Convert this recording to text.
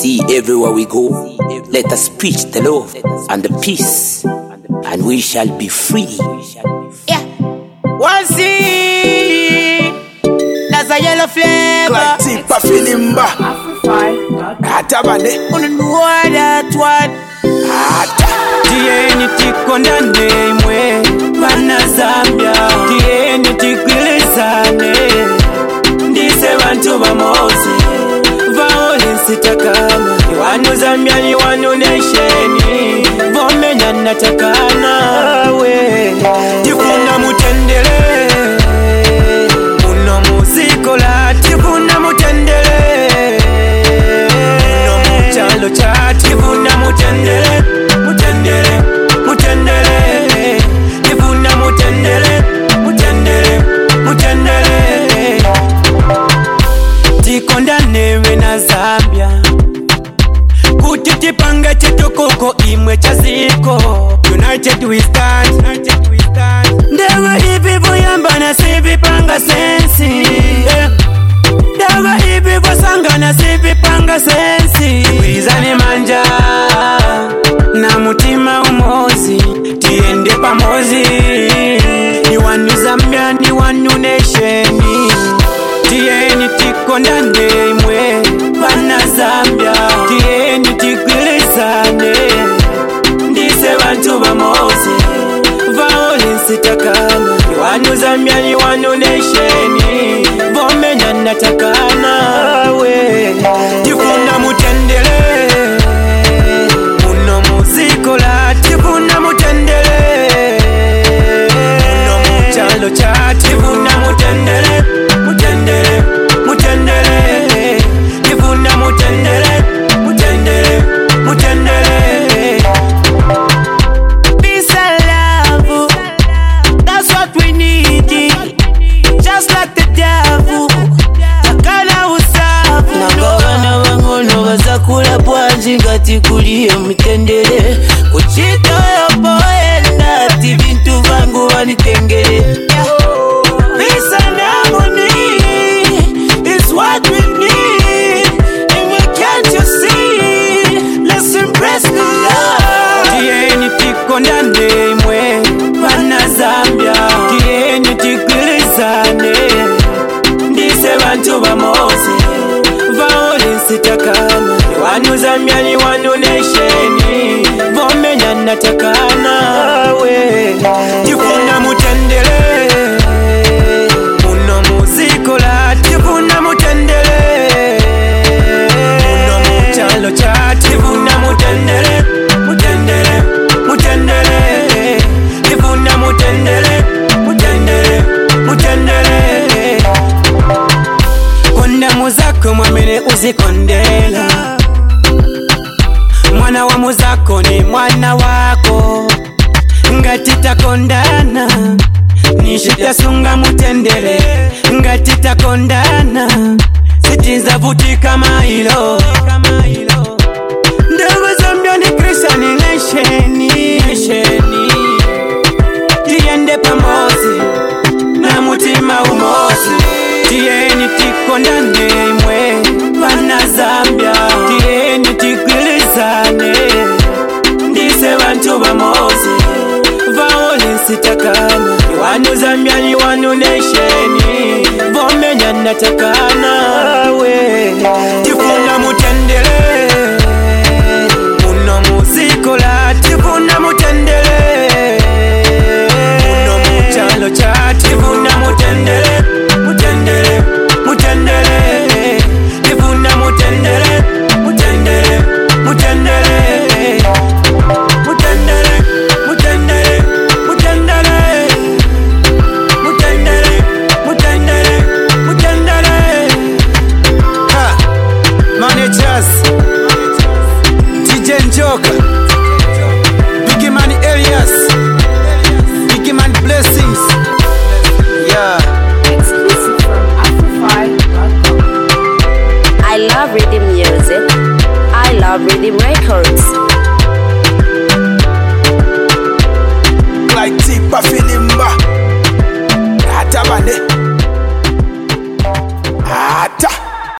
See, everywhere we go, let us preach the love and the peace, and we shall be free. Yeah. One see, that's a yellow flavor. Like Tipa Filimba. Atabane. On the that one. Tieni tikondane mwe Bana Zambia. Tieni tikwilizane Ndise bantu bamoze Violence itakana Ni wanu Zambia ni wanu nationi Vomenya natakana we Tifuna mutendele Muno muzikola Tifuna mutendele Muno muchalo cha Tifuna mutendele Mutendele, mutendele Tifuna mutendele Mutendele, mutendele Tikondane we na Zambia Kuti tipanga chitokoko imwe chaziko United we stand Ndewa hivi voyamba na sivi panga sensi Ndewa hivi vosanga na sivi panga sensi Wizane manja Na mutima umozi Tiende pamozi Ni wanu Zambia ni wanu nationi Tieni tikondane imwe Bana Zambia Tieni tikwilizane Ndise bantu bamoze Violence itakana Ni wanu Zambia ni wanu nationi Vomenya natakana we Tifuna mutendele Muno muzikola Tifuna mutendele Muno muchalo cha Tifuna mutendele Mutendele, mutendele Tifuna mutendele Mutendele, mutendele Peace and love, that's what we need. Just like the devil, takana usafu. Nangabana wangono bazakula bwanji ngati kuliye mutendele. Kuchito yopoenda ati bintu vangu vanitengele. Peace and harmony is what we need. And can't you see? Let's embrace the love. Tieni tikondane imwe Bana Zambia Tieni tikwilizane Ndise bantu bamoze Violence itakana Ni wanu Zambia ni wanu nationi Vomenya natakana we Tifuna mutendele Muno muzikola Tifuna mutendele Muno muchalo cha Tifuna mutendele Mutendele, mutendele Tifuna mutendele Mutendele, mutendele Konda muzako mwamene uzikondela Mwana wa muzako ni mwana wako Ngatita kondana Nishita sunga mutendele Ngatita kondana Sitinza vuti kama ilo Ndewa Zambia ni Christian nationi Tiende pamozi Na mutima umozi Tieni tikondane imwe Bana Zambia Tieni tikwilizane Ndise bantu bamozi Violence itakana Ni wanu Zambia ni wanu nationi Vomenya natakana we Tifuna mutendele Muno muzikola Tifuna mutendele Muno muchalo cha Tifuna mutendele Mutendele, mutendele Tifuna mutendele Mutendele, mutendele Mutendele, mutendele Mutendele Mutendele, mutendele Mutendele Ha Managers DJ Njoka Biggie Man Elias Biggie Man Blessings Yeah Exclusive from Afro5.com. I love rhythm music. I love rhythm records. Like Tipa Filimba. Atabane.